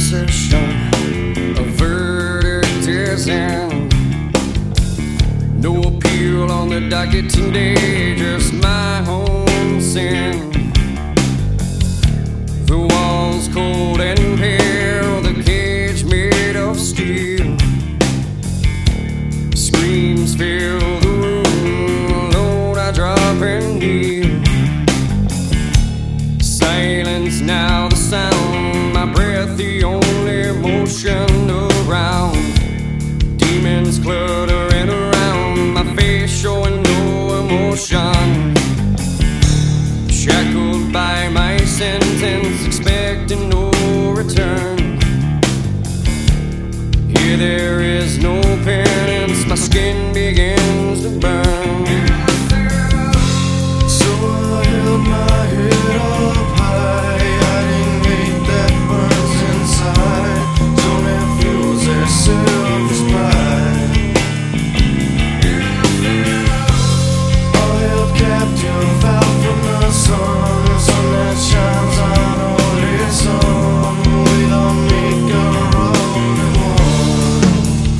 possession. A verdict is in. No appeal on the docket today, just my own sin. The walls cold and pale, the cage made of steel. Screams fill the room, Lord, I drop and kneel. Silence now the sound, my breath the only motion around. Demons cluttering around, my face showing no emotion. Shackled by my sentence, expecting no return. Here there is no penance, my skin begins to burn. So I held my head up high, hiding hate that burns inside. Don't have fuels their selfish pride. All held captive out from the sun, the sun that shines on only some. We don't make our only one.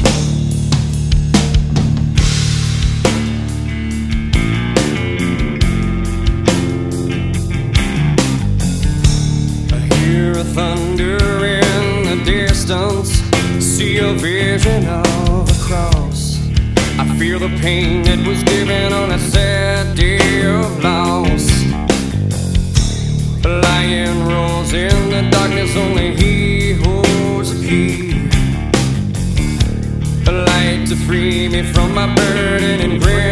I hear a thunder in the distance, see a vision of a cross. I feel the pain that was given on a sad day of loss. A lion roars in the darkness, only he holds the key. A light to free me from my burden and grant